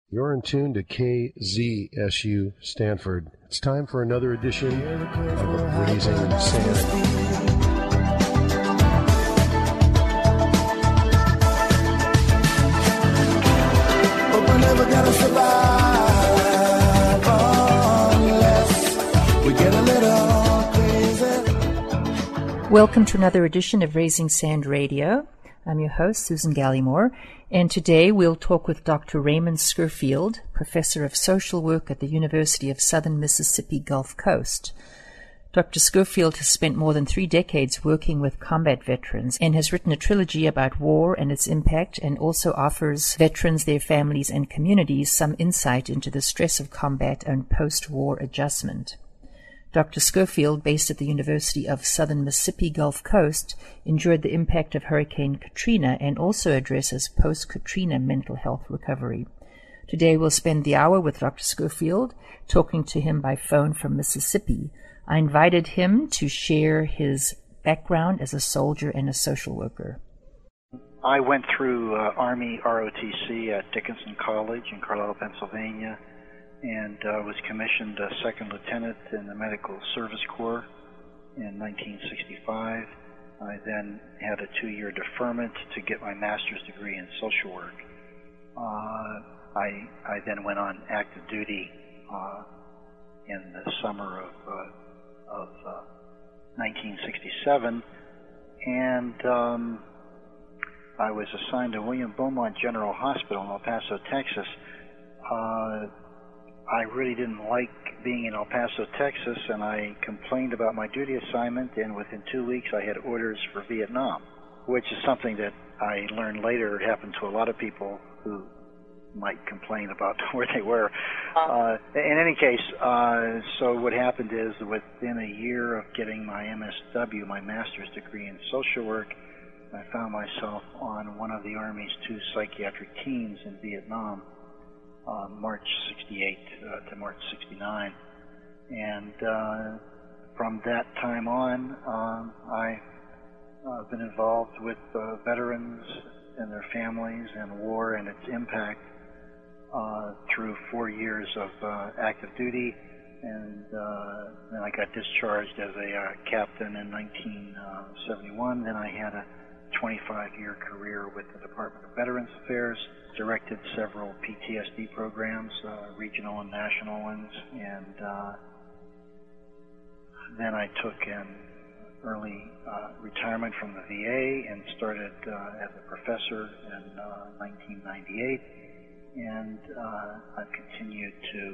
You're in tune to KZSU Stanford. It's time for another edition of Raising Sand. But we're never gonna survive unless we get a little crazy. Welcome to another edition of Raising Sand Radio. I'm your host, Susan Gallimore, and today we'll talk with Dr. Raymond Schofield, Professor of Social Work at the University of Southern Mississippi Gulf Coast. Dr. Schofield has spent more than 3 decades working with combat veterans and has written a trilogy about war and its impact, and also offers veterans, their families, and communities some insight into the stress of combat and post-war adjustment. Dr. Schofield, based at the University of Southern Mississippi Gulf Coast, endured the impact of Hurricane Katrina and also addresses post-Katrina mental health recovery. Today we'll spend the hour with Dr. Schofield, talking to him by phone from Mississippi. I invited him to share his background as a soldier and a social worker. I went through Army ROTC at Dickinson College in Carlisle, Pennsylvania, and was commissioned a second lieutenant in the Medical Service Corps in 1965. I then had a 2-year deferment to get my master's degree in social work. I then went on active duty in the summer of 1967, and I was assigned to William Beaumont General Hospital in El Paso, Texas. I really didn't like being in El Paso, Texas, and I complained about my duty assignment, and within 2 weeks I had orders for Vietnam, which is something that I learned later happened to a lot of people who might complain about where they were. In any case, so what happened is within a year of getting my MSW, my master's degree in social work, I found myself on one of the Army's 2 psychiatric teams in Vietnam, March 68 to March 69. And from that time on, I've been involved with veterans and their families and war and its impact through 4 years of active duty. And then I got discharged as a captain in 1971. Then I had a 25-year career with the Department of Veterans Affairs, directed several PTSD programs, regional and national ones, and then I took an early retirement from the VA and started as a professor in 1998, and I've continued to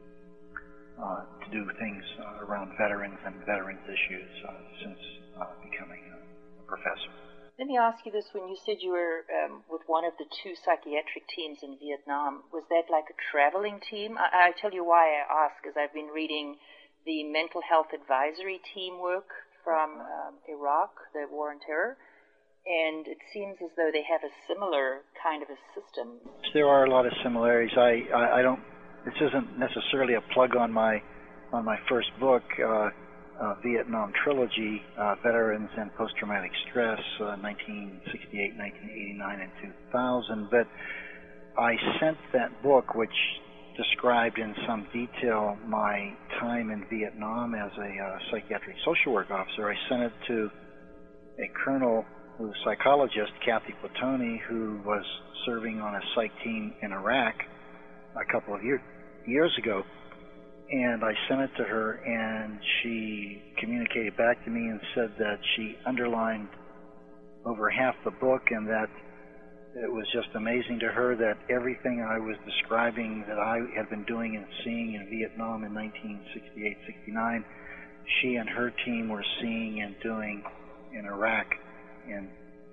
do things around veterans and veterans issues since becoming a professor. Let me ask you this. When you said you were with one of the 2 psychiatric teams in Vietnam, was that like a traveling team? I tell you why I ask, is I've been reading the mental health advisory team work from Iraq, the war on terror, and it seems as though they have a similar kind of a system. There are a lot of similarities. I don't. This isn't necessarily a plug on my first book. Vietnam Trilogy, Veterans and Post-Traumatic Stress, 1968, 1989, and 2000. But I sent that book, which described in some detail my time in Vietnam as a psychiatric social work officer. I sent it to a colonel who was a psychologist, Kathy Platoni, who was serving on a psych team in Iraq a couple of years ago. And I sent it to her, and she communicated back to me and said that she underlined over half the book, and that it was just amazing to her that everything I was describing that I had been doing and seeing in Vietnam in 1968-69, she and her team were seeing and doing in Iraq in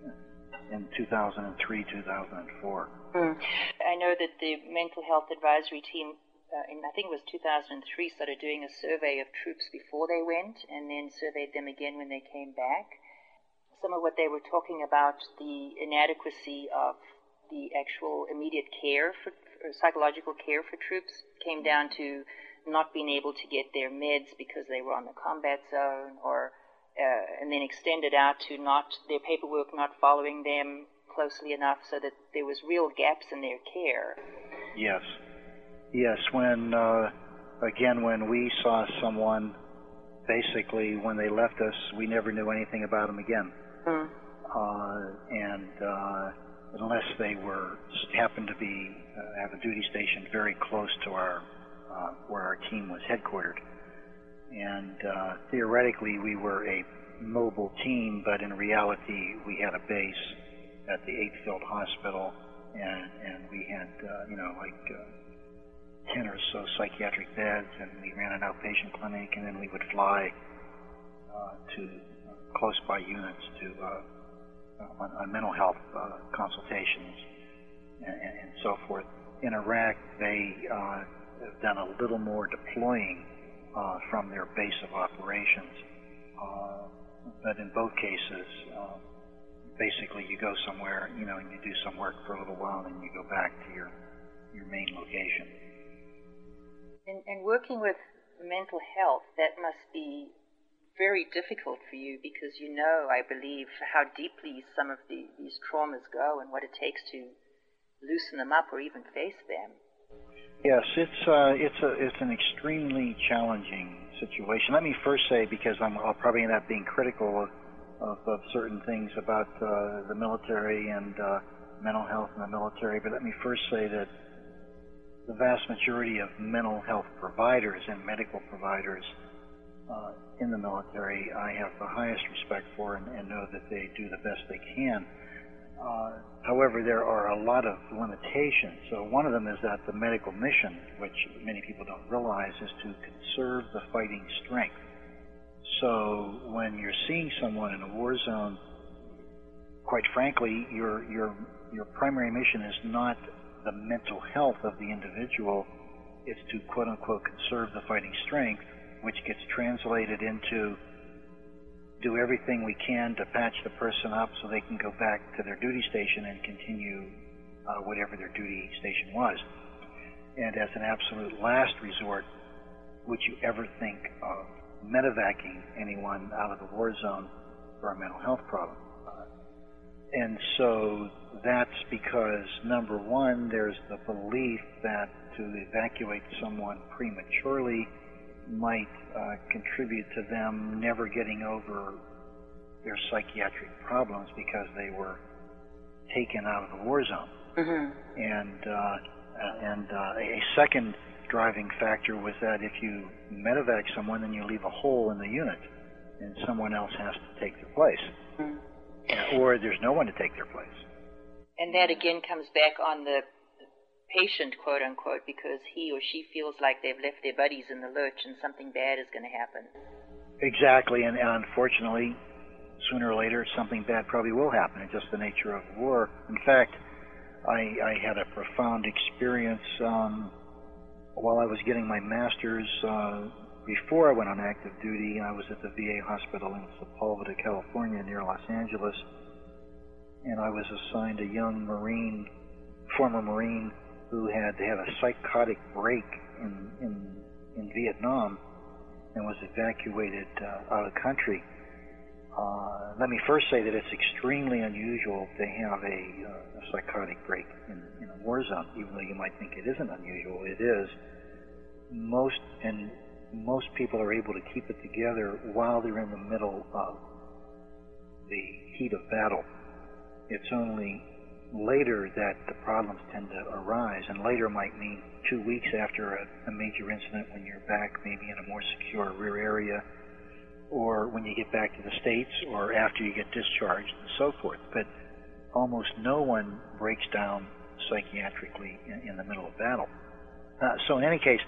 2003-2004. I know that the mental health advisory team in I think it was 2003, started doing a survey of troops before they went, and then surveyed them again when they came back. Some of what they were talking about, the inadequacy of the actual immediate care for psychological care for troops, came down to not being able to get their meds because they were on the combat zone, or and then extended out to their paperwork not following them closely enough, so that there was real gaps in their care. Yes. Yes, when we saw someone, basically when they left us, we never knew anything about them again. Unless they happened to be have a duty station very close to where our team was headquartered. And theoretically, we were a mobile team, but in reality, we had a base at the 8th Field Hospital, and we had 10 or so psychiatric beds, and we ran an outpatient clinic, and then we would fly to close by units on mental health consultations and so forth. In Iraq, they have done a little more deploying from their base of operations, but in both cases, basically you go somewhere, and you do some work for a little while, and then you go back to your main location. And working with mental health, that must be very difficult for you, because I believe, how deeply some of these traumas go and what it takes to loosen them up or even face them. Yes, it's an extremely challenging situation. Let me first say, because I'll probably end up being critical of certain things about the military and mental health in the military, but let me first say that the vast majority of mental health providers and medical providers in the military, I have the highest respect for and know that they do the best they can. However, there are a lot of limitations. So one of them is that the medical mission, which many people don't realize, is to conserve the fighting strength. So when you're seeing someone in a war zone, quite frankly, your primary mission is not the mental health of the individual. It's to quote-unquote conserve the fighting strength, which gets translated into do everything we can to patch the person up so they can go back to their duty station and continue whatever their duty station was. And as an absolute last resort, would you ever think of medevacing anyone out of the war zone for a mental health problem? And so that's because, number one, there's the belief that to evacuate someone prematurely might contribute to them never getting over their psychiatric problems because they were taken out of the war zone. And a second driving factor was that if you medevac someone, then you leave a hole in the unit, and someone else has to take their place, or there's no one to take their place. And that again comes back on the patient, quote unquote, because he or she feels like they've left their buddies in the lurch and something bad is going to happen. Exactly, and unfortunately, sooner or later, something bad probably will happen. It's just the nature of war. In fact, I had a profound experience while I was getting my master's. Before I went on active duty, I was at the VA hospital in Sepulveda, California, near Los Angeles, and I was assigned a young Marine, former Marine, who had a psychotic break in Vietnam and was evacuated out of the country. Let me first say that it's extremely unusual to have a psychotic break in a war zone, even though you might think it isn't unusual. It is. Most people are able to keep it together while they're in the middle of the heat of battle. It's only later that the problems tend to arise, and later might mean 2 weeks after a major incident when you're back maybe in a more secure rear area, or when you get back to the States, or after you get discharged and so forth. But almost no one breaks down psychiatrically in the middle of battle. So in any case,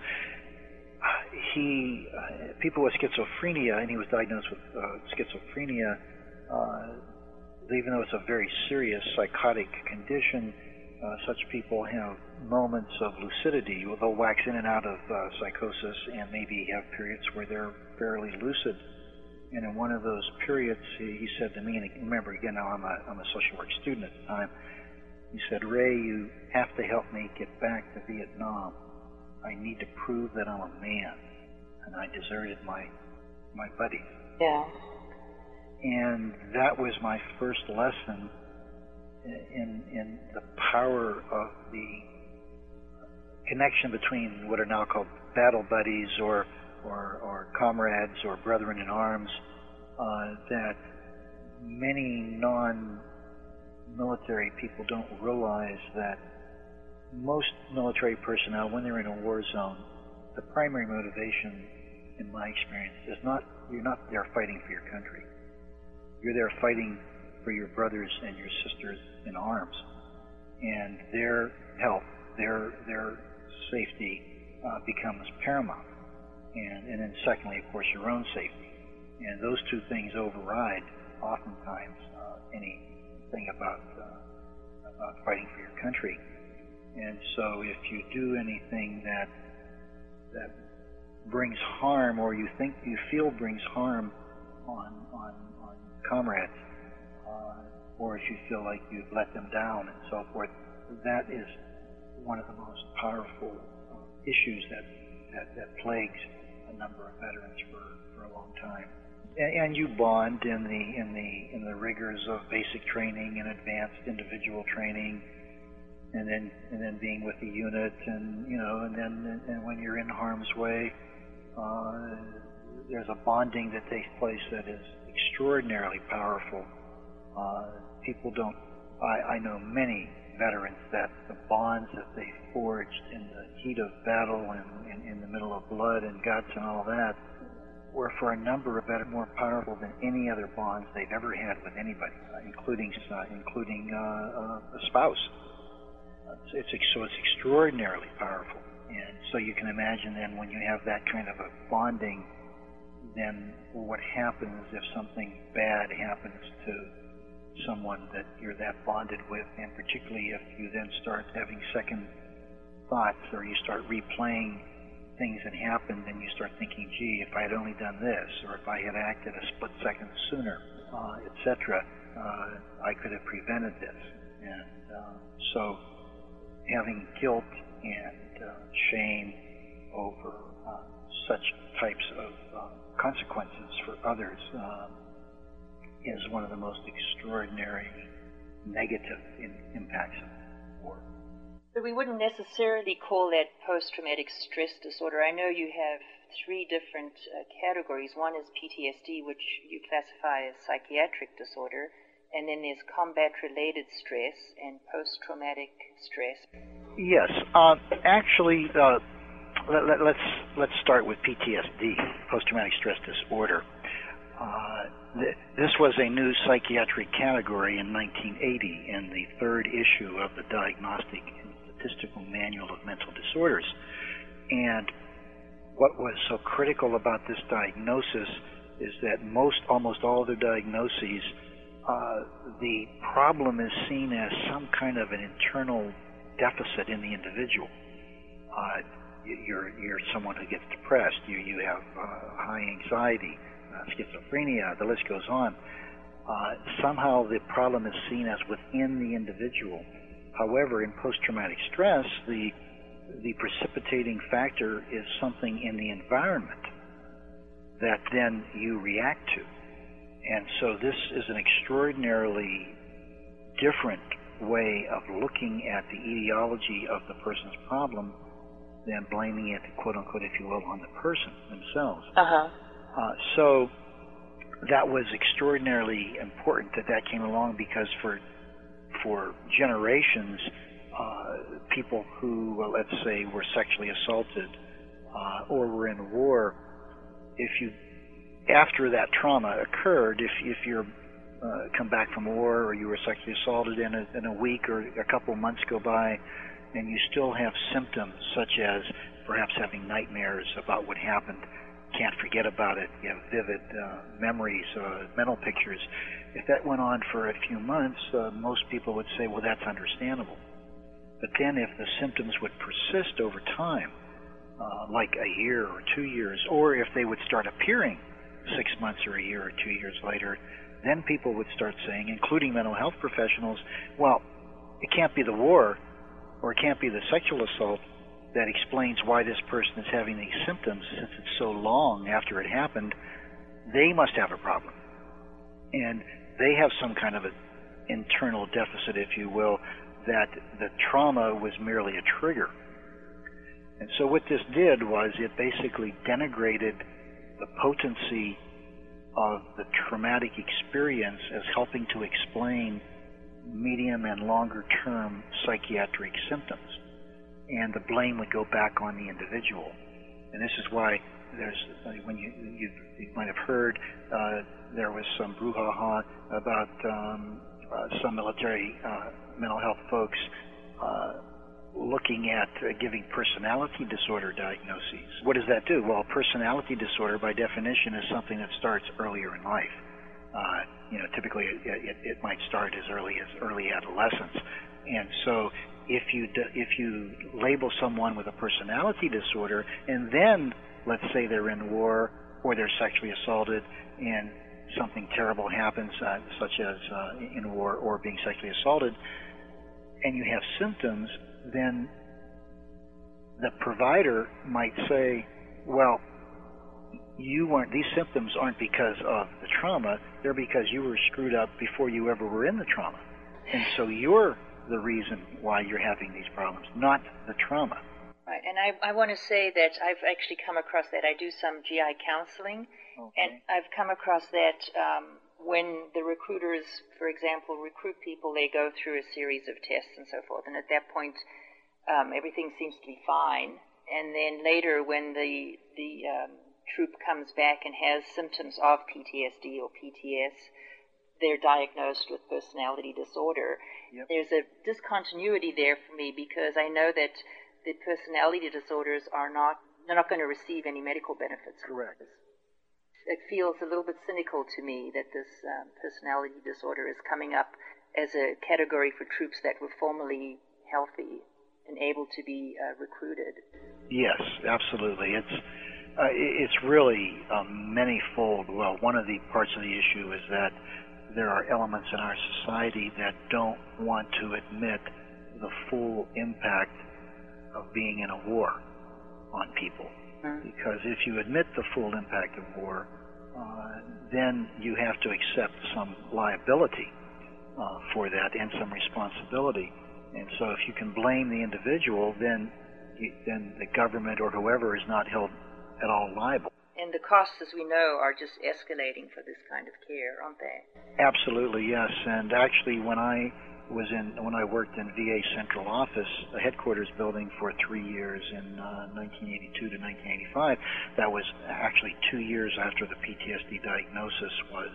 people with schizophrenia, and he was diagnosed with schizophrenia, even though it's a very serious psychotic condition, such people have moments of lucidity. They'll wax in and out of psychosis and maybe have periods where they're fairly lucid. And in one of those periods, he said to me, and remember, again, now I'm a social work student at the time, he said, "Ray, you have to help me get back to Vietnam. I need to prove that I'm a man." And I deserted my buddies. Yeah. And that was my first lesson in the power of the connection between what are now called battle buddies or comrades or brethren in arms, that many non-military people don't realize that most military personnel, when they're in a war zone, the primary motivation, in my experience, is you're not there fighting for your country. You're there fighting for your brothers and your sisters in arms, and their health, their safety becomes paramount. And then secondly, of course, your own safety. And those two things override oftentimes anything about fighting for your country. And so if you do anything that brings harm, or you feel brings harm on comrades, or if you feel like you've let them down and so forth, that is one of the most powerful issues that plagues a number of veterans for a long time. And you bond in the rigors of basic training and advanced individual training, and then being with the unit, and and when you're in harm's way, there's a bonding that takes place that is extraordinarily powerful. People don't. I know many veterans that the bonds that they forged in the heat of battle and in the middle of blood and guts and all that were, for a number of veterans, more powerful than any other bonds they've ever had with anybody, including a spouse. It's extraordinarily powerful, and so you can imagine then when you have that kind of a bonding, then what happens if something bad happens to someone that you're that bonded with, and particularly if you then start having second thoughts, or you start replaying things that happened, and you start thinking, gee, if I had only done this, or if I had acted a split second sooner, etc., I could have prevented this. And so having guilt and shame over such types of consequences for others is one of the most extraordinary negative impacts of war. But we wouldn't necessarily call that post-traumatic stress disorder. I know you have three different categories. One is PTSD, which you classify as psychiatric disorder, and then there's combat-related stress and post-traumatic stress. Yes, actually, let's start with PTSD, post-traumatic stress disorder. This was a new psychiatric category in 1980 in the third issue of the Diagnostic and Statistical Manual of Mental Disorders. And what was so critical about this diagnosis is that almost all other diagnoses, the problem is seen as some kind of an internal deficit in the individual. You're someone who gets depressed. You have high anxiety, schizophrenia. The list goes on. Somehow the problem is seen as within the individual. However, in post-traumatic stress, the precipitating factor is something in the environment that then you react to. And so this is an extraordinarily different way of looking at the etiology of the person's problem than blaming it, quote unquote, if you will, on the person themselves. So that was extraordinarily important that came along, because for generations, people who, well, let's say, were sexually assaulted or were in war, after that trauma occurred, if you're come back from war or you were sexually assaulted, in a week or a couple of months go by, and you still have symptoms such as perhaps having nightmares about what happened, can't forget about it, you have vivid memories, mental pictures. If that went on for a few months, most people would say, well, that's understandable. But then if the symptoms would persist over time, like a year or 2 years, or if they would start appearing 6 months or a year or 2 years later, then people would start saying, including mental health professionals, well, it can't be the war or it can't be the sexual assault that explains why this person is having these symptoms, since it's so long after it happened. They must have a problem. And they have some kind of an internal deficit, if you will, that the trauma was merely a trigger. And so what this did was it basically denigrated the potency of the traumatic experience as helping to explain medium and longer term psychiatric symptoms. And the blame would go back on the individual. And this is why there's, when you might have heard, there was some brouhaha about some military mental health folks looking at giving personality disorder diagnoses. What does that do? Well, personality disorder, by definition, is something that starts earlier in life. Typically it might start as early adolescence. And so if you label someone with a personality disorder, and then let's say they're in war or they're sexually assaulted and something terrible happens, such as in war or being sexually assaulted, and you have symptoms, then the provider might say, well, these symptoms aren't because of the trauma, they're because you were screwed up before you ever were in the trauma. And so you're the reason why you're having these problems, not the trauma. Right, and I want to say that I've actually come across that. I do some GI counseling, and I've come across that when the recruiters, for example, recruit people, they go through a series of tests and so forth, and at that point, everything seems to be fine. And then later, when the troop comes back and has symptoms of PTSD or PTS, they're diagnosed with personality disorder. Yep. There's a discontinuity there for me, because I know that the personality disorders they're not going to receive any medical benefits. Correct. It feels a little bit cynical to me that this personality disorder is coming up as a category for troops that were formerly healthy and able to be recruited. Yes, absolutely. It's really many-fold. Well, one of the parts of the issue is that there are elements in our society that don't want to admit the full impact of being in a war on people. Because if you admit the full impact of war, then you have to accept some liability for that and some responsibility. And so if you can blame the individual, then the government or whoever is not held at all liable. And the costs, as we know, are just escalating for this kind of care, aren't they? Absolutely, yes. And actually, when I worked in VA Central Office, a headquarters building for 3 years in 1982 to 1985, that was actually 2 years after the PTSD diagnosis was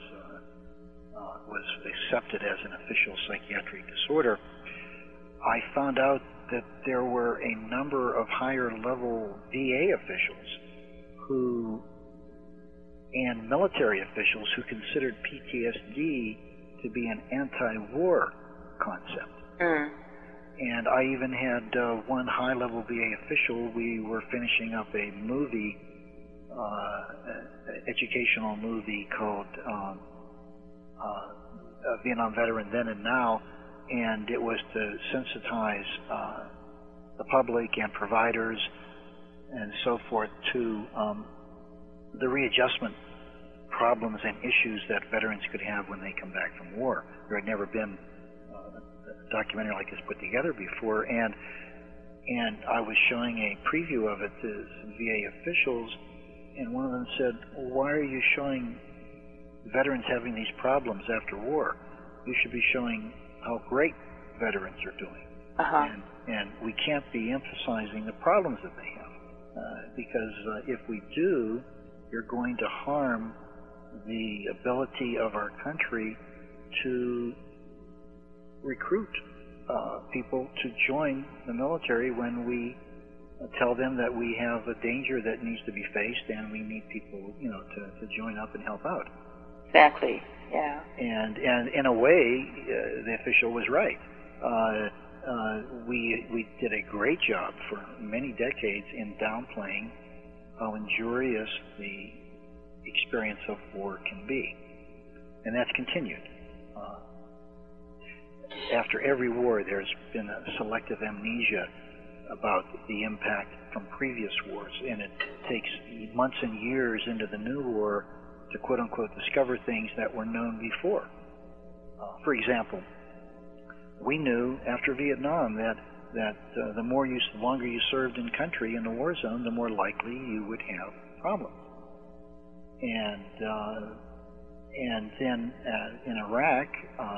accepted as an official psychiatric disorder. I found out that there were a number of higher-level VA officials and military officials who considered PTSD to be an anti-war concept. And I even had one high-level VA official. We were finishing up a movie, educational movie called Vietnam Veteran Then and Now, and it was to sensitize the public and providers and so forth to the readjustment problems and issues that veterans could have when they come back from war. There had never been a documentary like this put together before, and I was showing a preview of it to some VA officials, and one of them said, "Why are you showing veterans having these problems after war? You should be showing how great veterans are doing." And we can't be emphasizing the problems that they have, because if we do, you're going to harm the ability of our country to recruit people to join the military when we tell them that we have a danger that needs to be faced and we need people, to join up and help out. Exactly. Yeah. And in a way, the official was right. We did a great job for many decades in downplaying how injurious the experience of war can be, and that's continued. After every war, there's been a selective amnesia about the impact from previous wars, and it takes months and years into the new war to quote-unquote discover things that were known before. For example, we knew after Vietnam that the longer you served in country in the war zone, the more likely you would have problems. And then in Iraq,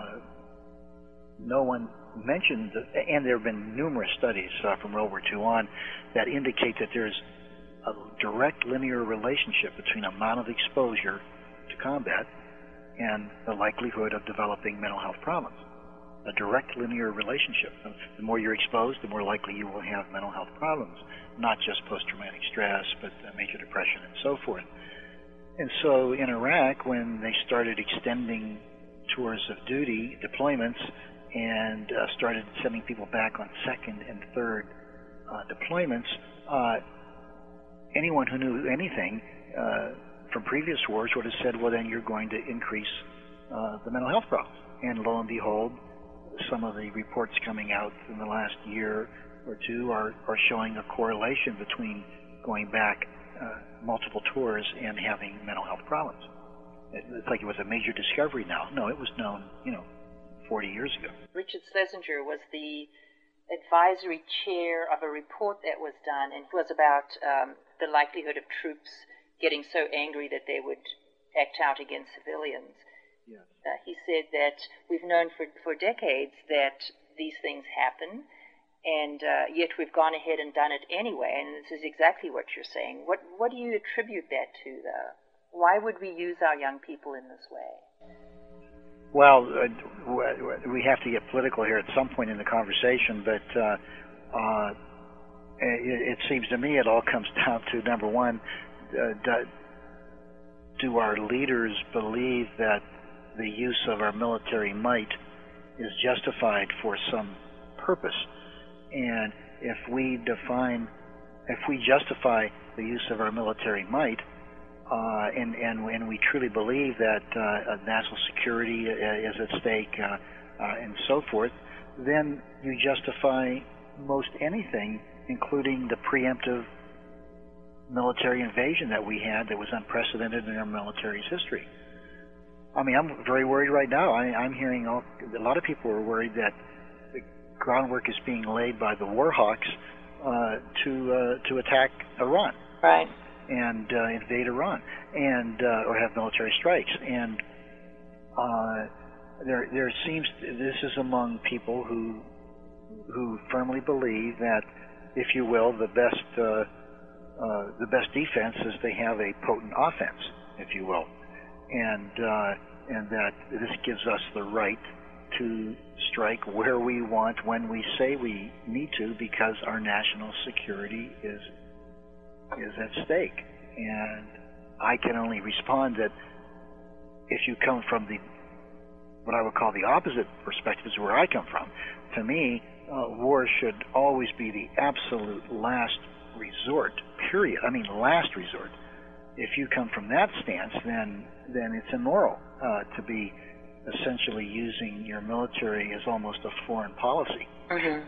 no one mentioned, and there have been numerous studies from World War II on that indicate that there's a direct linear relationship between amount of exposure to combat and the likelihood of developing mental health problems. A direct linear relationship. The more you're exposed, the more likely you will have mental health problems, not just post-traumatic stress, but major depression and so forth. And so in Iraq, when they started extending tours of duty, deployments, and started sending people back on second and third deployments, anyone who knew anything from previous wars would have said, well, then you're going to increase the mental health problems. And lo and behold, some of the reports coming out in the last year or two are showing a correlation between going back multiple tours and having mental health problems. It's like it was a major discovery now. No, it was known, 40 years ago. Richard Schlesinger was the advisory chair of a report that was done, and it was about the likelihood of troops getting so angry that they would act out against civilians. Yes. He said that we've known for decades that these things happen, and yet we've gone ahead and done it anyway, and this is exactly what you're saying. What do you attribute that to, though? Why would we use our young people in this way? Well, we have to get political here at some point in the conversation, but it seems to me it all comes down to, number one, do our leaders believe that the use of our military might is justified for some purpose? And if we justify the use of our military might, and we truly believe that national security is at stake and so forth, then you justify most anything, including the preemptive military invasion that we had that was unprecedented in our military's history. I mean, I'm very worried right now. I'm hearing a lot of people are worried that the groundwork is being laid by the war hawks to attack Iran. Right. And invade Iran, and or have military strikes. And there seems this is among people who firmly believe that, if you will, the best defense is to have a potent offense, if you will, and that this gives us the right to strike where we want, when we say we need to, because our national security is at stake. And I can only respond that if you come from what I would call the opposite perspectives where I come from, to me, war should always be the absolute last resort, period. I mean, last resort. If you come from that stance, then it's immoral to be essentially using your military as almost a foreign policy. Mm-hmm.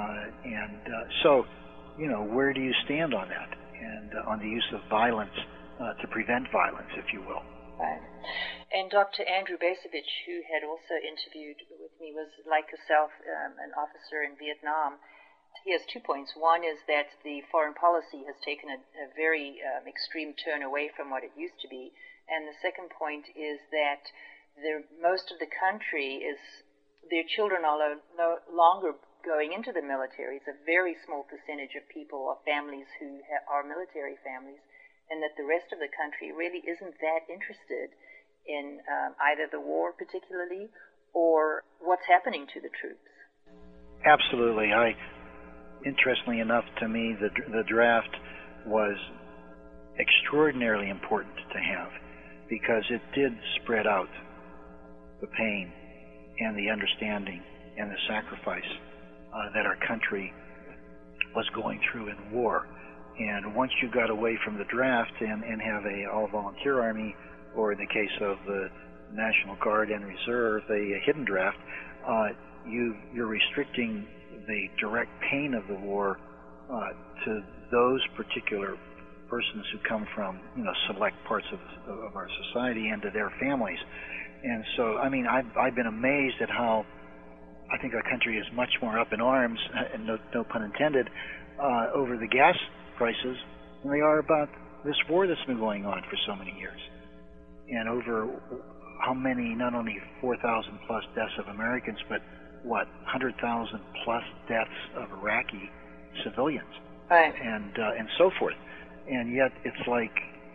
So, where do you stand on that? And on the use of violence to prevent violence, if you will. Right. And Dr. Andrew Bacevich, who had also interviewed with me, was, like yourself, an officer in Vietnam. He has 2 points. One is that the foreign policy has taken a very extreme turn away from what it used to be. And the second point is that most of the country their children are no longer going into the military. It's a very small percentage of people or families who are military families, and that the rest of the country really isn't that interested in either the war particularly or what's happening to the troops. Absolutely. Interestingly enough, to me, the draft was extraordinarily important to have, because it did spread out the pain and the understanding and the sacrifice that our country was going through in war. And once you got away from the draft and have a all-volunteer army, or in the case of the National Guard and Reserve, a hidden draft, you're restricting the direct pain of the war to those particular persons who come from select parts of our society and to their families. And so, I mean, I've been amazed at how I think our country is much more up in arms, and no pun intended, over the gas prices than they are about this war that's been going on for so many years. And over how many, not only 4,000 plus deaths of Americans, but 100,000 plus deaths of Iraqi civilians, right, and so forth. And yet it's like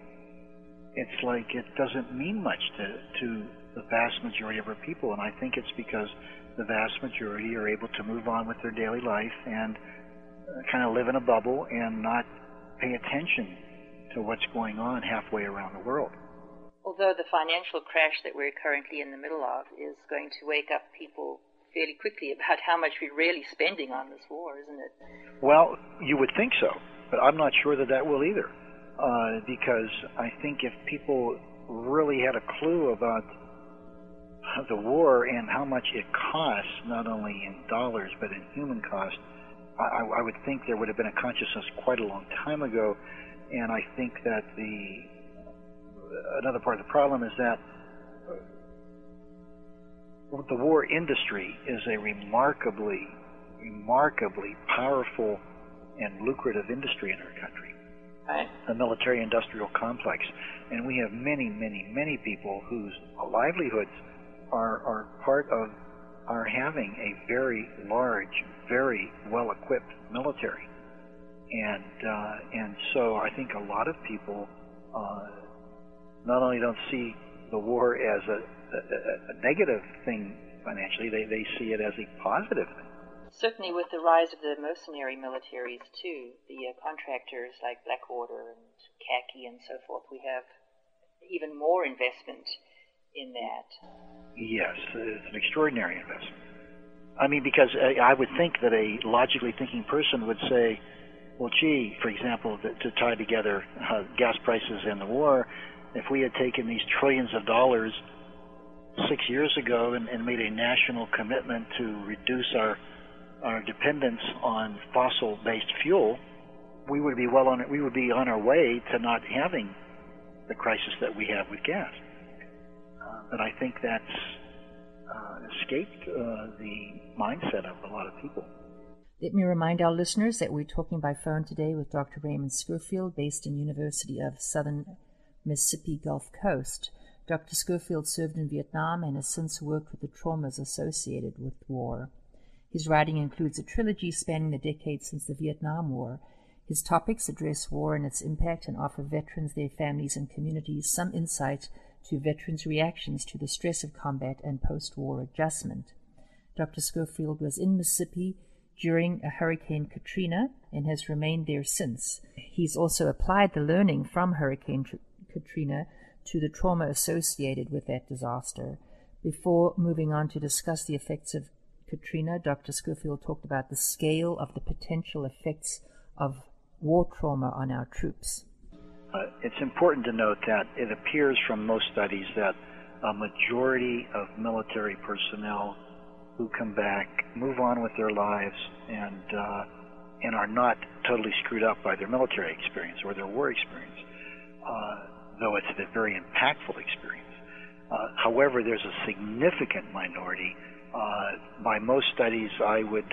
it doesn't mean much to the vast majority of our people. And I think it's because the vast majority are able to move on with their daily life and kind of live in a bubble and not pay attention to what's going on halfway around the world. Although the financial crash that we're currently in the middle of is going to wake up people fairly quickly about how much we're really spending on this war, isn't it? Well, you would think so, but I'm not sure that will either, because I think if people really had a clue about the war and how much it costs, not only in dollars but in human cost, I would think there would have been a consciousness quite a long time ago. And I think that another part of the problem is that the war industry is a remarkably powerful and lucrative industry in our country. Right. The military-industrial complex. And we have many people whose livelihoods are part of our having a very large, very well-equipped military. And so I think a lot of people not only don't see the war as a negative thing financially, they see it as a positive thing. Certainly with the rise of the mercenary militaries too, the contractors like Blackwater and Khaki and so forth, we have even more investment in that. Yes, it's an extraordinary investment. I mean, because I would think that a logically thinking person would say, well, gee, for example, to tie together gas prices and the war, if we had taken these trillions of dollars 6 years ago and made a national commitment to reduce our dependence on fossil-based fuel, we would be on our way to not having the crisis that we have with gas. But I think that's escaped the mindset of a lot of people. Let me remind our listeners that we're talking by phone today with Dr. Raymond Scurfield, based in University of Southern Mississippi Gulf Coast. Dr. Scurfield served in Vietnam and has since worked with the traumas associated with war. His writing includes a trilogy spanning the decades since the Vietnam War. His topics address war and its impact and offer veterans, their families, and communities some insight to veterans' reactions to the stress of combat and post-war adjustment. Dr. Scurfield was in Mississippi during Hurricane Katrina and has remained there since. He's also applied the learning from Hurricane Katrina to the trauma associated with that disaster. Before moving on to discuss the effects of Katrina, Dr. Scurfield talked about the scale of the potential effects of war trauma on our troops. It's important to note that it appears from most studies that a majority of military personnel who come back move on with their lives and are not totally screwed up by their military experience or their war experience, though it's a very impactful experience. However, there's a significant minority. By most studies, it would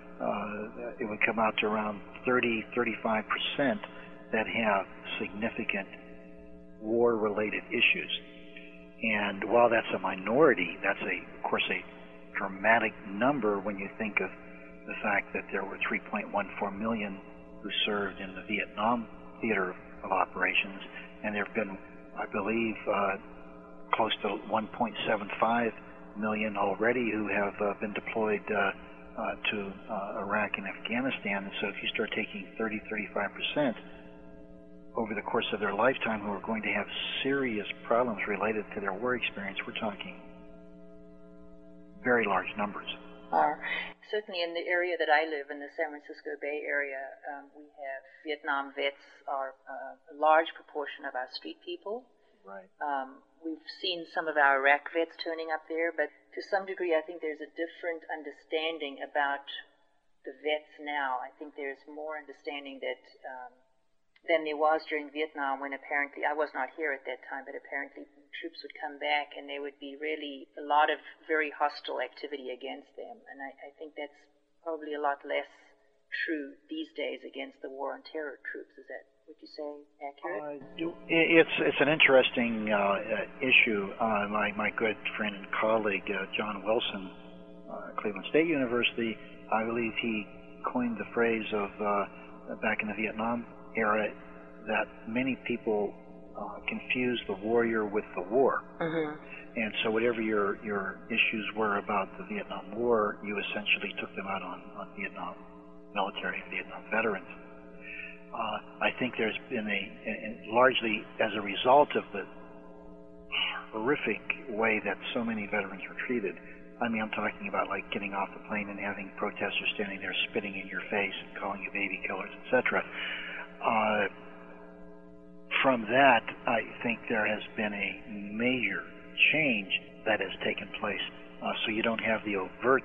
come out to around 30-35% that have significant war-related issues. And while that's a minority, that's of course a dramatic number when you think of the fact that there were 3.14 million who served in the Vietnam theater of operations, and there have been, I believe, close to 1.75 million already who have been deployed to Iraq and Afghanistan. And so if you start taking 30-35% over the course of their lifetime who are going to have serious problems related to their war experience, we're talking very large numbers. Certainly in the area that I live, in the San Francisco Bay Area, we have Vietnam vets are a large proportion of our street people. Right. We've seen some of our Iraq vets turning up there, but to some degree I think there's a different understanding about the vets now. I think there's more understanding that than there was during Vietnam, when apparently, I was not here at that time, but apparently troops would come back and there would be really a lot of very hostile activity against them. And I think that's probably a lot less true these days against the war on terror troops. Is that, would you say, accurate? It's an interesting issue. My good friend and colleague, John Wilson, Cleveland State University, I believe he coined the phrase of back in the Vietnam era that many people confuse the warrior with the war. Mm-hmm. And so whatever your issues were about the Vietnam War, you essentially took them out on Vietnam military and Vietnam veterans. I think there's been largely as a result of the horrific way that so many veterans were treated. I mean, I'm talking about like getting off the plane and having protesters standing there spitting in your face and calling you baby killers, etc. From that, I think there has been a major change that has taken place. So you don't have the overt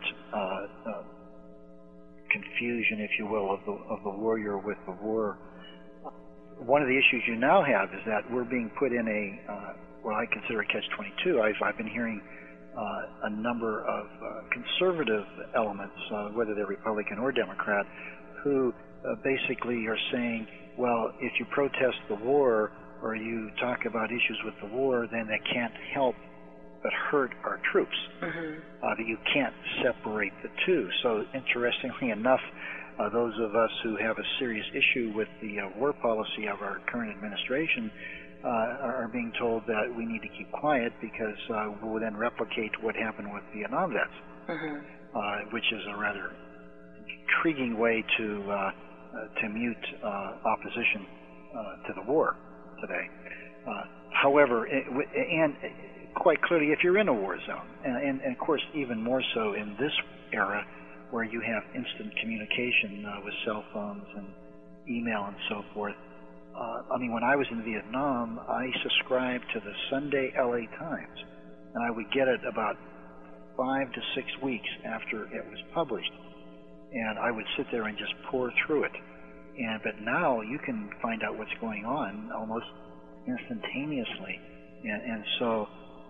confusion, if you will, of the warrior with the war. One of the issues you now have is that we're being put in what I consider a catch-22. I've been hearing a number of conservative elements, whether they're Republican or Democrat, who basically are saying, well, if you protest the war or you talk about issues with the war, then that can't help but hurt our troops. Mm-hmm. That you can't separate the two. So interestingly enough, those of us who have a serious issue with the war policy of our current administration are being told that we need to keep quiet because we'll then replicate what happened with Vietnam vets, Mm-hmm. Which is a rather intriguing way to mute opposition to the war today. However, and quite clearly, if you're in a war zone, and of course even more so in this era where you have instant communication with cell phones and email and so forth. I mean, when I was in Vietnam, I subscribed to the Sunday LA Times, and I would get it about 5 to 6 weeks after it was published, and I would sit there and just pour through it. But now you can find out what's going on almost instantaneously, and so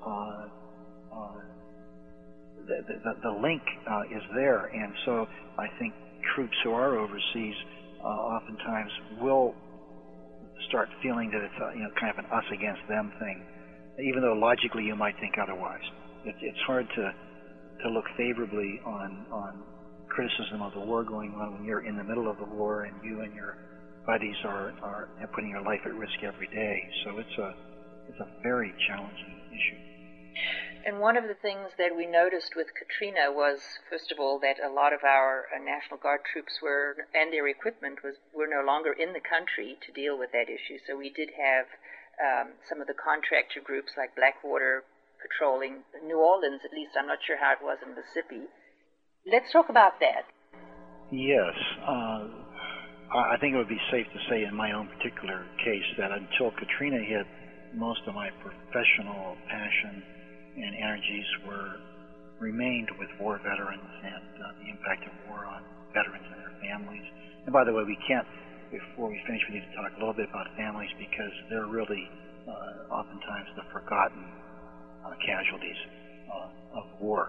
the link is there, and so I think troops who are overseas oftentimes will start feeling that it's kind of an us against them thing, even though logically you might think otherwise. It's hard to look favorably on criticism of the war going on when you're in the middle of the war and you and your buddies are putting your life at risk every day. So it's a very challenging issue. And one of the things that we noticed with Katrina was, first of all, that a lot of our National Guard troops and their equipment were no longer in the country to deal with that issue. So we did have some of the contractor groups like Blackwater patrolling New Orleans, at least. I'm not sure how it was in Mississippi. Let's talk about that. Yes. I think it would be safe to say in my own particular case that until Katrina hit, most of my professional passion and energies remained with war veterans and the impact of war on veterans and their families. And by the way, before we finish, we need to talk a little bit about families because they're really oftentimes the forgotten casualties of war.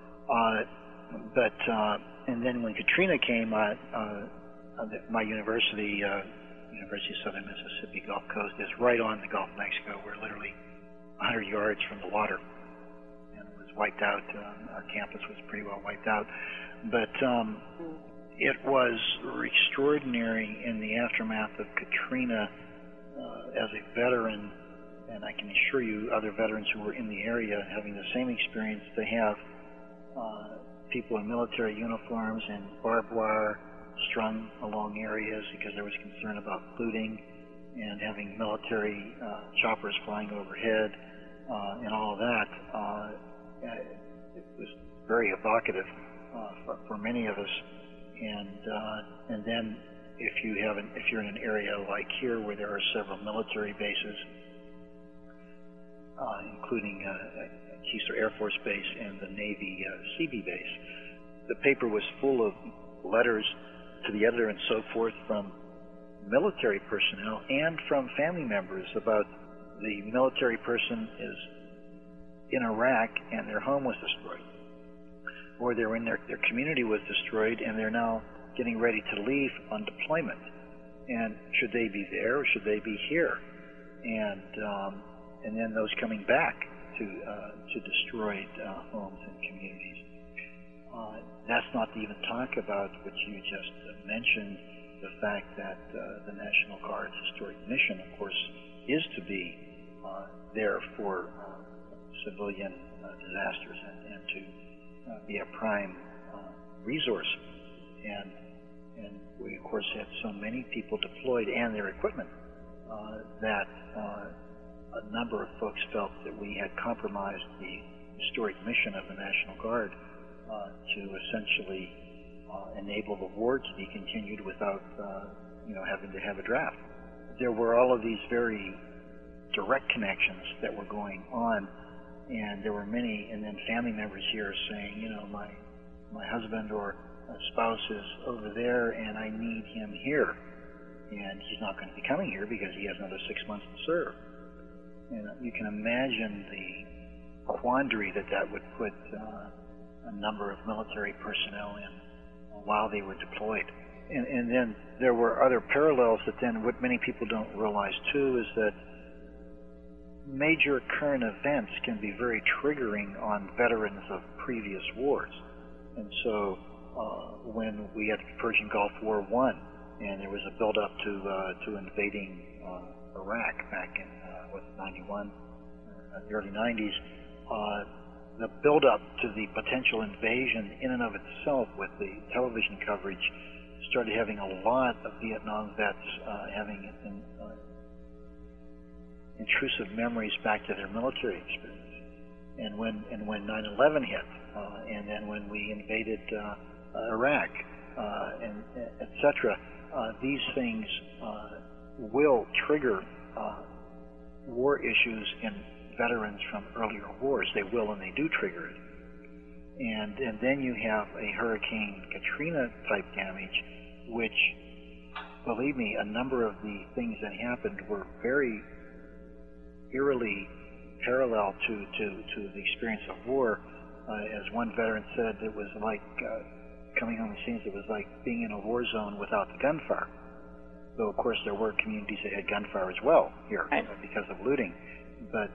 And then when Katrina came, my university, University of Southern Mississippi Gulf Coast, is right on the Gulf of Mexico. We're literally 100 yards from the water, and it was wiped out. Our campus was pretty well wiped out. But it was extraordinary in the aftermath of Katrina as a veteran, and I can assure you other veterans who were in the area having the same experience, to have people in military uniforms and barbed wire strung along areas because there was concern about looting, and having military choppers flying overhead and all of that. It was very evocative for many of us. And then if you're in an area like here where there are several military bases, including Keesler Air Force Base and the Navy Seabee Base, the paper was full of letters to the editor and so forth from military personnel and from family members about the military person is in Iraq and their home was destroyed, or they're in their community was destroyed and they're now getting ready to leave on deployment. And should they be there or should they be here? And then those coming back to destroyed homes and communities. That's not to even talk about what you just mentioned, the fact that the National Guard's historic mission, of course, is to be there for civilian disasters and to be a prime resource. And we, of course, had so many people deployed and their equipment that a number of folks felt that we had compromised the historic mission of the National Guard to essentially enable the war to be continued without, having to have a draft. There were all of these very direct connections that were going on, and there were many, and then family members here saying, my husband or spouse is over there, and I need him here, and he's not going to be coming here because he has another 6 months to serve. And you can imagine the quandary that would put a number of military personnel in while they were deployed. And then there were other parallels that then what many people don't realize too is that major current events can be very triggering on veterans of previous wars. And so when we had the Persian Gulf War I, and there was a build-up to invading Iraq back in 91, the early 90s, the build-up to the potential invasion in and of itself with the television coverage started having a lot of Vietnam vets having intrusive memories back to their military experience. And when 9/11 hit, and then when we invaded Iraq, and etc., these things will trigger war issues in veterans from earlier wars. They will, and they do trigger it. And then you have a Hurricane Katrina type damage, which, believe me, a number of the things that happened were very eerily parallel to the experience of war. As one veteran said, it was like coming on the scenes, it was like being in a war zone without the gunfire. Though, of course, there were communities that had gunfire as well here because of looting. But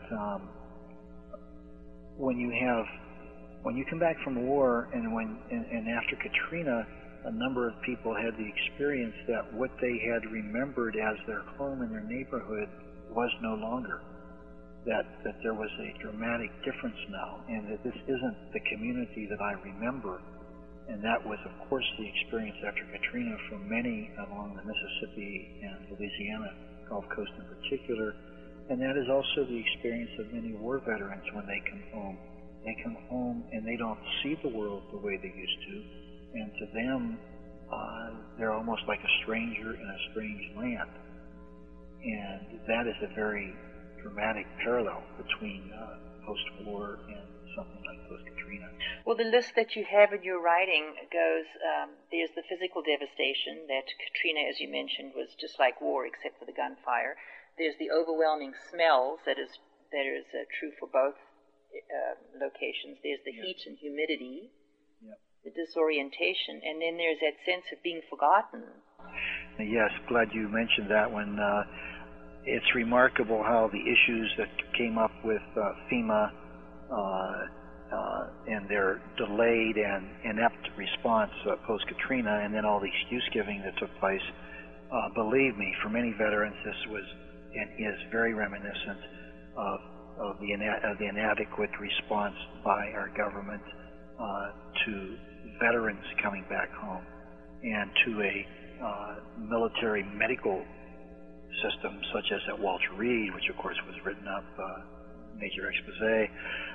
when you come back from war, and after Katrina, a number of people had the experience that what they had remembered as their home and their neighborhood was no longer. That there was a dramatic difference now, and that this isn't the community that I remember. And that was, of course, the experience after Katrina for many along the Mississippi and Louisiana Gulf Coast in particular. And that is also the experience of many war veterans when they come home. They come home and they don't see the world the way they used to. And to them, they're almost like a stranger in a strange land. And that is a very dramatic parallel between post-war and something like post-Katrina. Well, the list that you have in your writing goes, there's the physical devastation that Katrina, as you mentioned, was just like war except for the gunfire. There's the overwhelming smells that is true for both locations. There's the heat and humidity, the disorientation, and then there's that sense of being forgotten. Yes, glad you mentioned that one. It's remarkable how the issues that came up with FEMA and their delayed and inept response post-Katrina, and then all the excuse-giving that took place. Believe me, for many veterans, this was and is very reminiscent of the inadequate response by our government to veterans coming back home, and to a military medical system such as at Walter Reed, which of course was written up, major expose.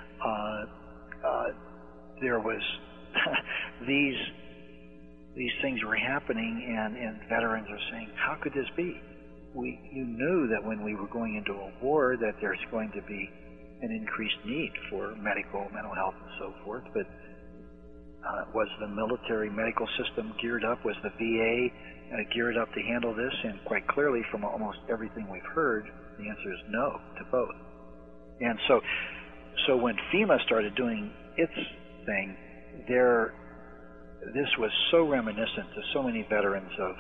There was these things were happening, and veterans are saying, how could this be? You knew that when we were going into a war that there's going to be an increased need for mental health and so forth, but was the military medical system geared up? Was the VA geared up to handle this? And quite clearly, from almost everything we've heard, the answer is no to both. And so when FEMA started doing its thing, this was so reminiscent to so many veterans of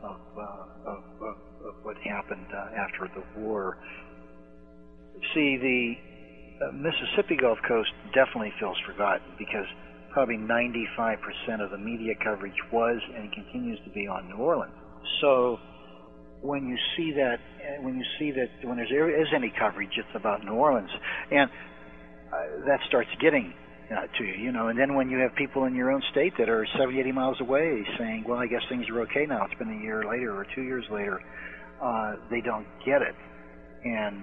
what happened after the war. See, the Mississippi Gulf Coast definitely feels forgotten because probably 95% of the media coverage was and continues to be on New Orleans. So when you see that when there is any coverage, it's about New Orleans, and that starts getting to you, and then when you have people in your own state that are 70, 80 miles away saying, well, I guess things are okay now, it's been a year later or 2 years later, they don't get it. And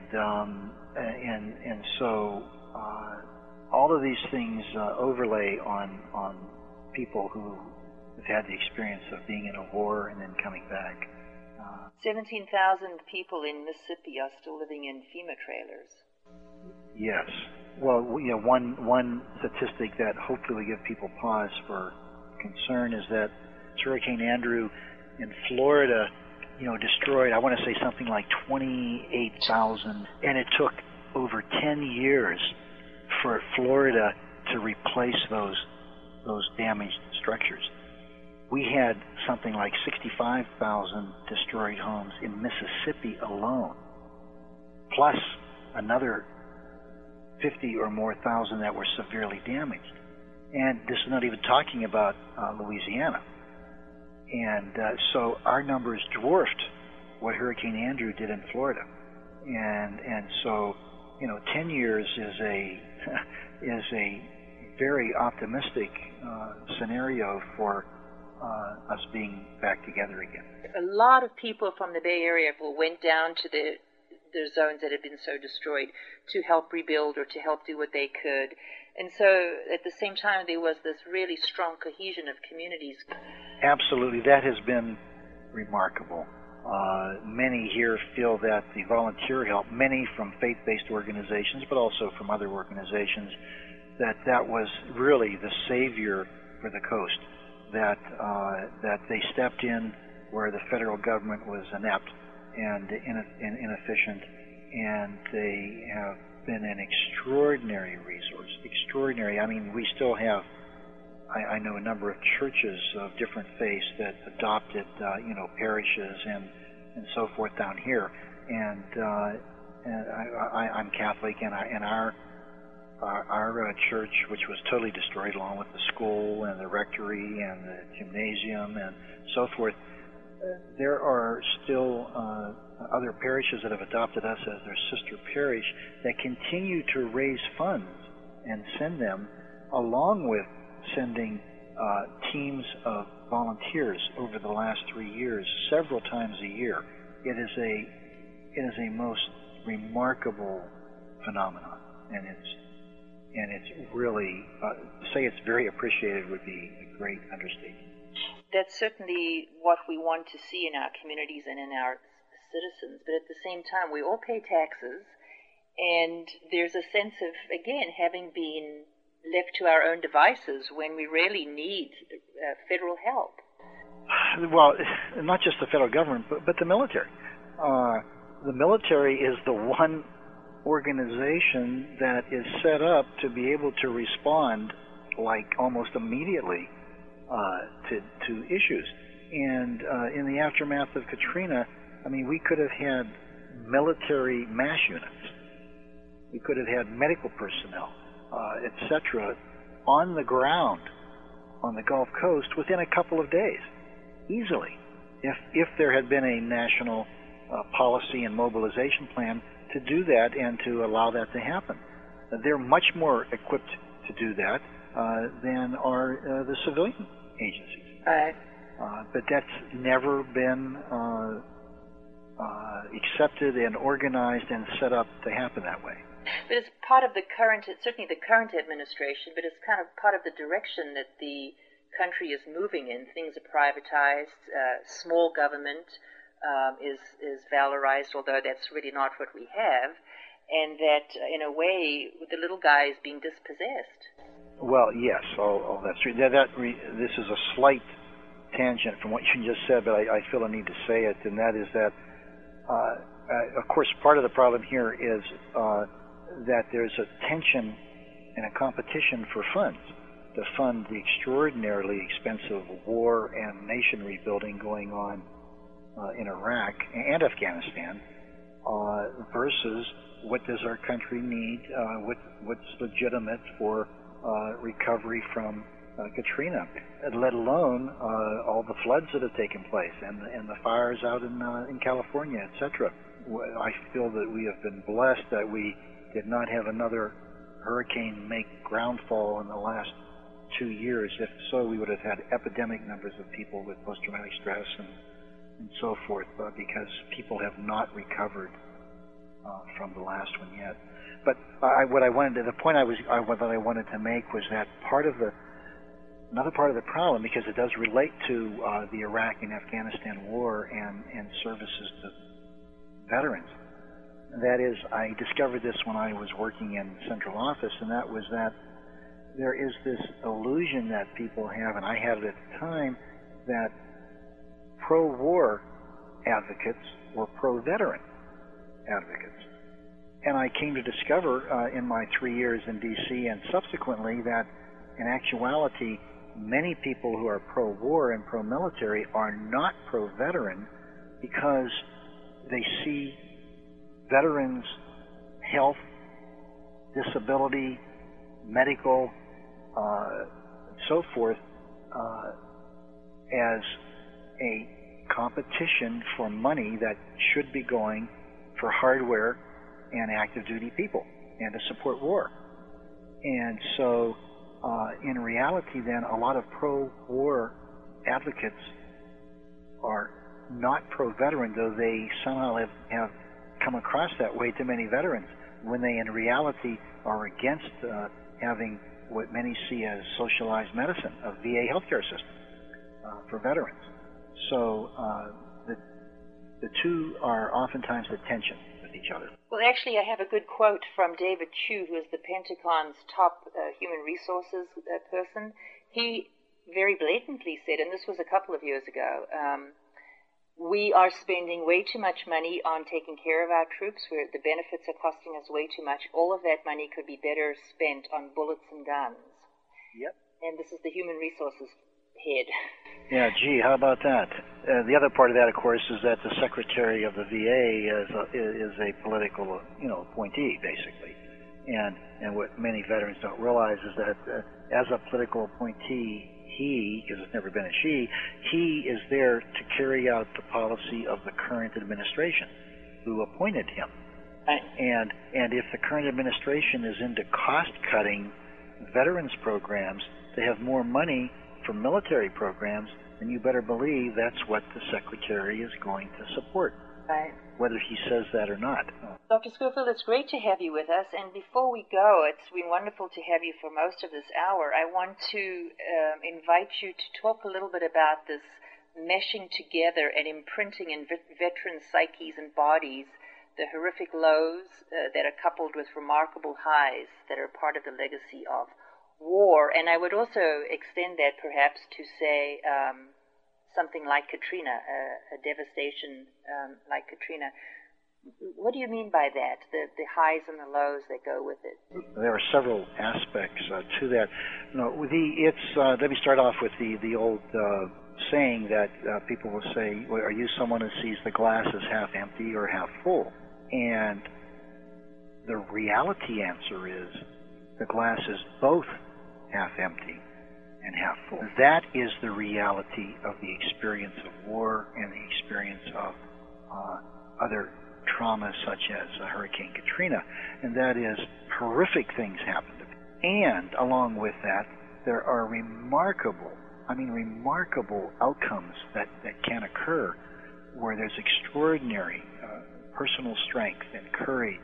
so all of these things overlay on people who have had the experience of being in a war and then coming back. 17,000 people in Mississippi are still living in FEMA trailers. Yes. Well, one statistic that hopefully will give people pause for concern is that Hurricane Andrew in Florida, destroyed, I want to say something like 28,000, and it took over 10 years for Florida to replace those damaged structures. We had something like 65,000 destroyed homes in Mississippi alone, plus another 50 or more thousand that were severely damaged. And this is not even talking about Louisiana. And so our numbers dwarfed what Hurricane Andrew did in Florida. And so, 10 years is a very optimistic scenario for us being back together again. A lot of people from the Bay Area went down to the zones that had been so destroyed to help rebuild or to help do what they could. And so at the same time, there was this really strong cohesion of communities. Absolutely. That has been remarkable. Many here feel that the volunteer help, many from faith-based organizations, but also from other organizations, that was really the savior for the coast, that they stepped in where the federal government was inept and inefficient, and they have been an extraordinary resource. Extraordinary. I mean, we still have, I know a number of churches of different faiths that adopted, parishes and so forth down here. And I'm Catholic, and our church, which was totally destroyed, along with the school and the rectory and the gymnasium and so forth. There are still other parishes that have adopted us as their sister parish that continue to raise funds and send them, along with sending teams of volunteers over the last 3 years, several times a year. It is a most remarkable phenomenon, and it's really to say it's very appreciated would be a great understatement. That's certainly what we want to see in our communities and in our citizens, but at the same time, we all pay taxes, and there's a sense of, again, having been left to our own devices when we really need federal help. Well, not just the federal government, but the military. The military is the one organization that is set up to be able to respond like almost immediately to issues. And in the aftermath of Katrina, I mean, we could have had military MASH units. We could have had medical personnel, etc., on the ground on the Gulf Coast within a couple of days, easily, if there had been a national policy and mobilization plan to do that and to allow that to happen. They're much more equipped to do that than are the civilian agencies. Right. But that's never been accepted and organized and set up to happen that way. But it's part of the current, certainly the current administration, but it's kind of part of the direction that the country is moving in. Things are privatized, small government is valorized, although that's really not what we have, and that, in a way, the little guy is being dispossessed. Well, yes, that's true. This is a slight tangent from what you just said, but I feel a need to say it, and that is that, of course, part of the problem here is that there's a tension and a competition for funds to fund the extraordinarily expensive war and nation rebuilding going on in Iraq and Afghanistan versus what does our country need, what's legitimate for recovery from Katrina, let alone all the floods that have taken place and the fires out in California, etc. I feel that we have been blessed that we did not have another hurricane make groundfall in the last 2 years. If so, we would have had epidemic numbers of people with post-traumatic stress and so forth, because people have not recovered from the last one yet. But the point that I wanted to make was that another part of the problem, because it does relate to the Iraq and Afghanistan war and services to veterans. That is, I discovered this when I was working in central office, and that was that there is this illusion that people have, and I had it at the time, that pro-war advocates were pro-veteran advocates. And I came to discover in my 3 years in D.C. and subsequently that in actuality, many people who are pro-war and pro-military are not pro-veteran because they see veterans' health, disability, medical, so forth, as a competition for money that should be going for hardware and active duty people and to support war. And so in reality then, a lot of pro-war advocates are not pro-veteran, though they somehow have come across that way to many veterans, when they in reality are against having what many see as socialized medicine, a VA healthcare system for veterans. So the two are oftentimes at tension with each other. Well, actually, I have a good quote from David Chu, who is the Pentagon's top human resources person. He very blatantly said, and this was a couple of years ago, we are spending way too much money on taking care of our troops, where the benefits are costing us way too much. All of that money could be better spent on bullets and guns. Yep. And this is the human resources head. Yeah, gee, how about that? The other part of that, of course, is that the Secretary of the VA is a political, appointee, basically. And what many veterans don't realize is that as a political appointee, he, because it's never been a she, he is there to carry out the policy of the current administration who appointed him. Right. And if the current administration is into cost-cutting veterans programs to have more money for military programs, then you better believe that's what the Secretary is going to support, Right. whether he says that or not. Dr. Schofield, it's great to have you with us. And before we go, it's been wonderful to have you for most of this hour. I want to invite you to talk a little bit about this meshing together and imprinting in veteran psyches and bodies the horrific lows that are coupled with remarkable highs that are part of the legacy of war. And I would also extend that perhaps to say something like Katrina, a devastation like Katrina. What do you mean by that, the highs and the lows that go with it? There are several aspects to that. Let me start off with the old saying that people will say, well, are you someone who sees the glass as half empty or half full? And the reality answer is the glass is both half empty and half full. That is the reality of the experience of war and the experience of other traumas such as Hurricane Katrina, and that is horrific things happen to people. And along with that, there are remarkable outcomes that can occur where there's extraordinary personal strength and courage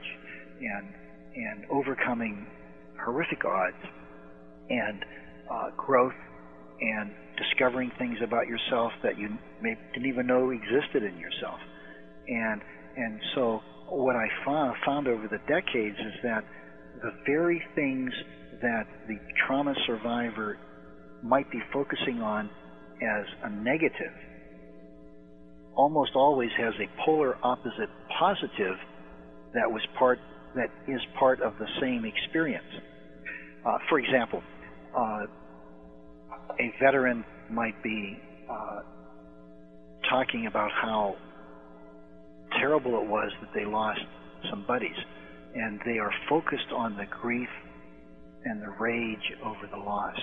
and overcoming horrific odds and growth and discovering things about yourself that you didn't even know existed in yourself. And so what I found over the decades is that the very things that the trauma survivor might be focusing on as a negative almost always has a polar opposite positive that is part of the same experience. For example, a veteran might be talking about how terrible it was that they lost some buddies, and they are focused on the grief and the rage over the loss.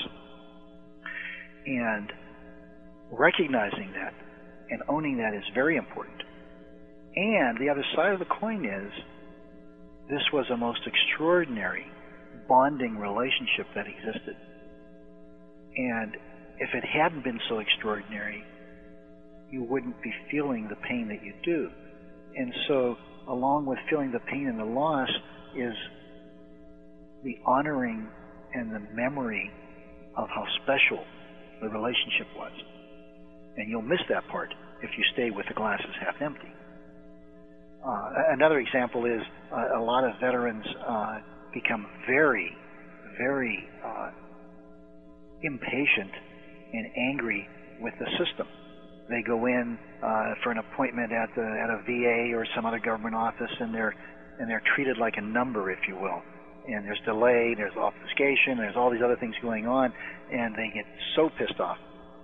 And recognizing that and owning that is very important. And the other side of the coin is, this was a most extraordinary bonding relationship that existed. And if it hadn't been so extraordinary, you wouldn't be feeling the pain that you do. And so, along with feeling the pain and the loss is the honoring and the memory of how special the relationship was. And you'll miss that part if you stay with the glasses half empty. Another example is a lot of veterans become very, very impatient and angry with the system. They go in for an appointment at a VA or some other government office, and they're treated like a number, if you will. And there's delay, there's obfuscation, there's all these other things going on, and they get so pissed off.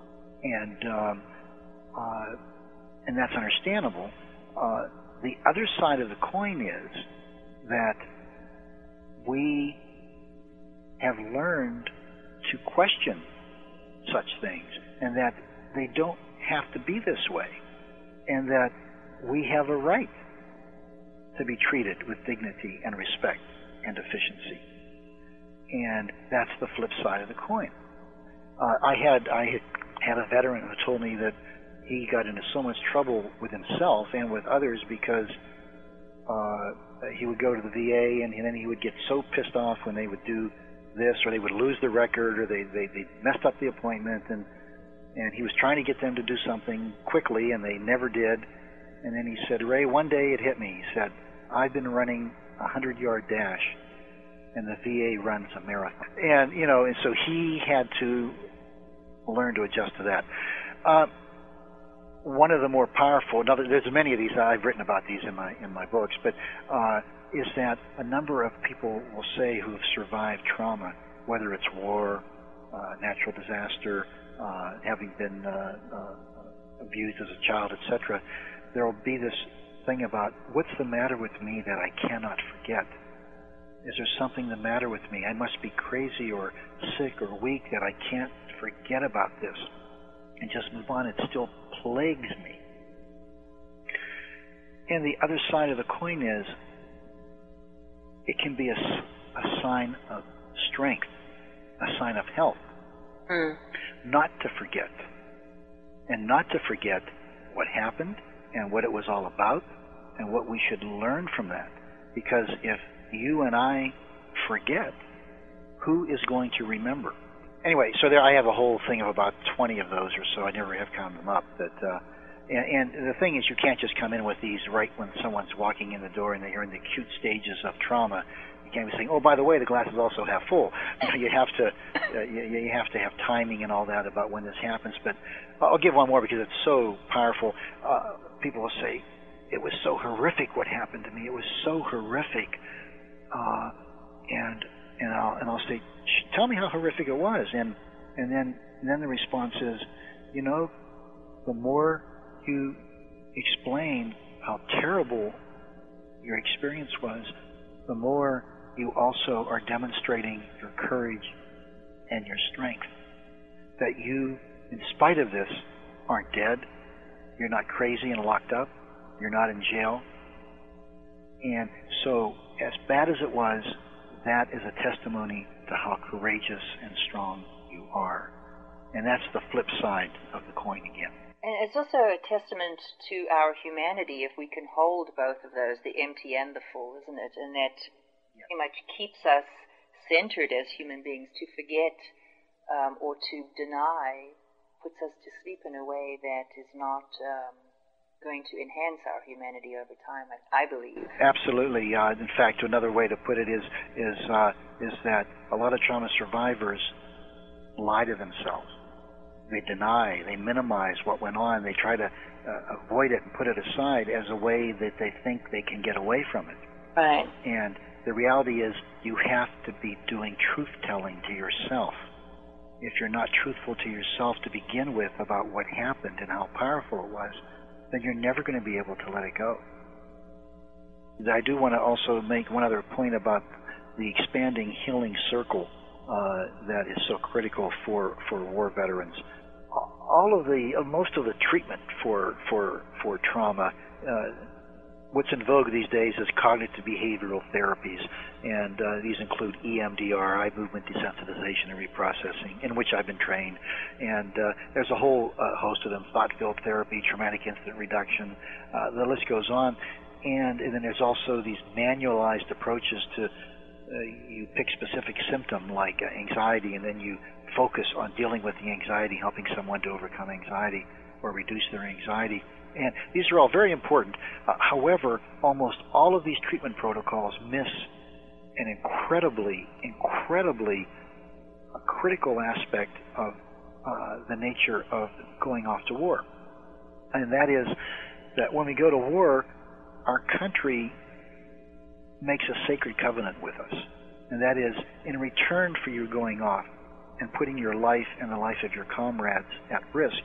And that's understandable. The other side of the coin is that we have learned to question such things, and that they don't have to be this way, and that we have a right to be treated with dignity and respect and efficiency. And that's the flip side of the coin. I had a veteran who told me that he got into so much trouble with himself and with others because he would go to the VA and then he would get so pissed off when they would do this, or they would lose the record, or they messed up the appointment, and he was trying to get them to do something quickly, and they never did. And then he said, "Ray, one day it hit me." He said, "I've been running a 100-yard dash, and the VA runs a marathon." And so he had to learn to adjust to that. One of the more powerful, there's many of these, I've written about these in my books, but is that a number of people will say who have survived trauma, whether it's war, natural disaster, having been abused as a child, etc., there will be this thing about, what's the matter with me that I cannot forget? Is there something the matter with me? I must be crazy or sick or weak that I can't forget about this and just move on. It still plagues me. And the other side of the coin is, it can be a sign of strength, a sign of health, not to forget. And not to forget what happened and what it was all about and what we should learn from that. Because if you and I forget, who is going to remember? Anyway, so there I have a whole thing of about 20 of those or so. I never have counted them up. And the thing is, you can't just come in with these right when someone's walking in the door and they're in the acute stages of trauma. You can't be saying, "Oh, by the way, the glass is also half full." You have to have timing and all that about when this happens. But I'll give one more because it's so powerful. People will say, "It was so horrific what happened to me. It was so horrific," and I'll say, "Tell me how horrific it was." And then the response is, the more you explain how terrible your experience was, the more you also are demonstrating your courage and your strength. That you, in spite of this, aren't dead. You're not crazy and locked up. You're not in jail. And so, as bad as it was, that is a testimony to how courageous and strong you are. And that's the flip side of the coin again. And it's also a testament to our humanity if we can hold both of those, the empty and the full, isn't it? And that pretty much keeps us centered as human beings. To forget or to deny puts us to sleep in a way that is not going to enhance our humanity over time, I believe. Absolutely. In fact, another way to put it is that a lot of trauma survivors lie to themselves. they deny, they minimize what went on, they try to avoid it and put it aside as a way that they think they can get away from it. Right. And the reality is you have to be doing truth-telling to yourself. If you're not truthful to yourself to begin with about what happened and how powerful it was, then you're never going to be able to let it go. I do want to also make one other point about the expanding healing circle that is so critical for war veterans. Most of the treatment for trauma, what's in vogue these days is cognitive behavioral therapies, and these include EMDR, eye movement desensitization and reprocessing, in which I've been trained. And there's a whole host of them: thought-field therapy, traumatic incident reduction. The list goes on. And then there's also these manualized approaches to you pick specific symptom like anxiety, and then you focus on dealing with the anxiety, helping someone to overcome anxiety or reduce their anxiety. And these are all very important. However, almost all of these treatment protocols miss an incredibly critical aspect of the nature of going off to war. And that is that when we go to war, our country makes a sacred covenant with us. And that is, in return for you going off and putting your life and the life of your comrades at risk,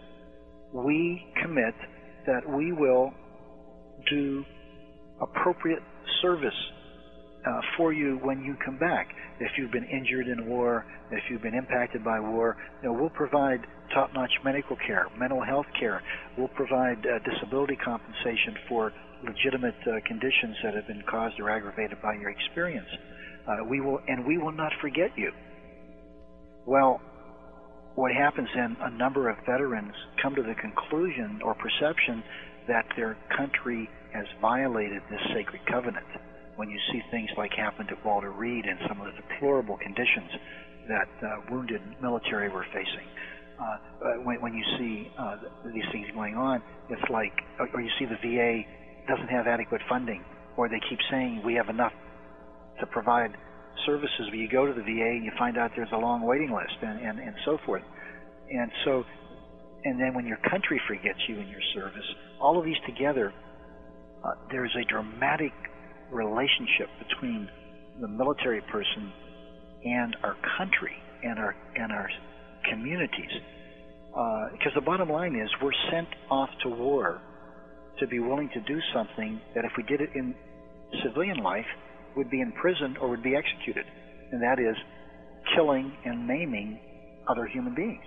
we commit that we will do appropriate service for you when you come back. If you've been injured in war, if you've been impacted by war, we'll provide top-notch medical care, mental health care. We'll provide disability compensation for legitimate conditions that have been caused or aggravated by your experience. We will not forget you. Well, what happens then, a number of veterans come to the conclusion or perception that their country has violated this sacred covenant. When you see things like happened at Walter Reed and some of the deplorable conditions that wounded military were facing, when you see these things going on, it's like, or you see the VA doesn't have adequate funding, or they keep saying we have enough to provide services, but you go to the VA and you find out there's a long waiting list, and so forth. And so, and then when your country forgets you in your service, all of these together, there's a dramatic relationship between the military person and our country and our communities. Because the bottom line is, we're sent off to war to be willing to do something that if we did it in civilian life would be in prison or would be executed, and that is killing and maiming other human beings.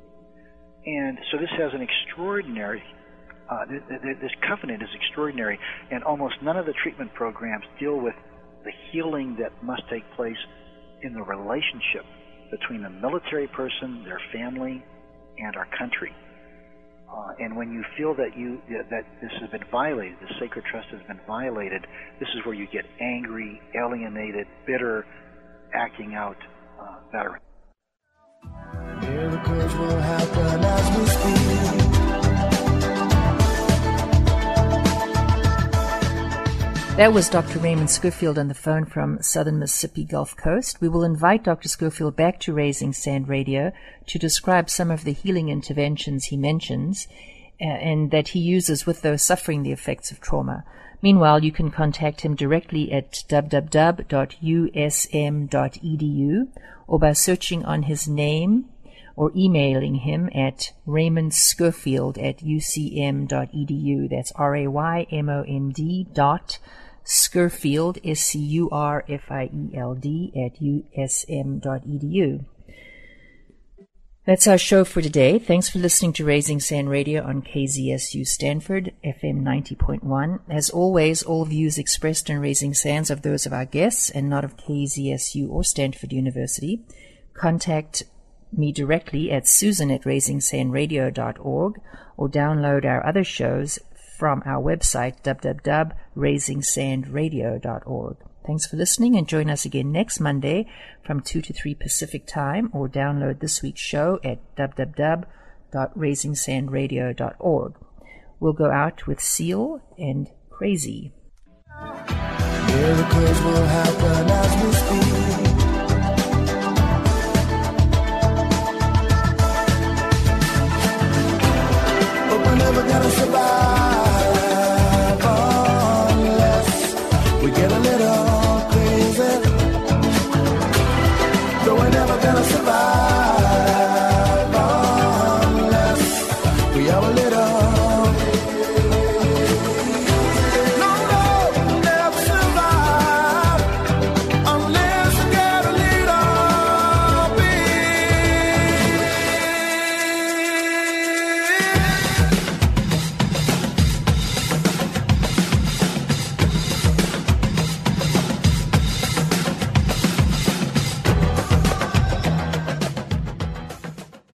And so this has an extraordinary, this covenant is extraordinary, and almost none of the treatment programs deal with the healing that must take place in the relationship between the military person, their family, and our country. And when you feel that that this has been violated, the sacred trust has been violated, this is where you get angry, alienated, bitter, acting out veteran. Miracles will happen as we speak. That was Dr. Raymond Schofield on the phone from southern Mississippi Gulf Coast. We will invite Dr. Schofield back to Raising Sand Radio to describe some of the healing interventions he mentions and that he uses with those suffering the effects of trauma. Meanwhile, you can contact him directly at www.usm.edu or by searching on his name or emailing him at raymondschofield@ucm.edu. That's RAYMOND Schofield, SCURFIELD @usm.edu. That's our show for today. Thanks for listening to Raising Sand Radio on KZSU Stanford, FM 90.1. As always, all views expressed in Raising Sands are those of our guests and not of KZSU or Stanford University. Contact me directly at susan@raisingsandradio.org or download our other shows from our website, www.raisingsandradio.org. Thanks for listening, and join us again next Monday from 2 to 3 Pacific Time, or download this week's show at www.raisingsandradio.org. We'll go out with Seal and Crazy. Miracles will happen as we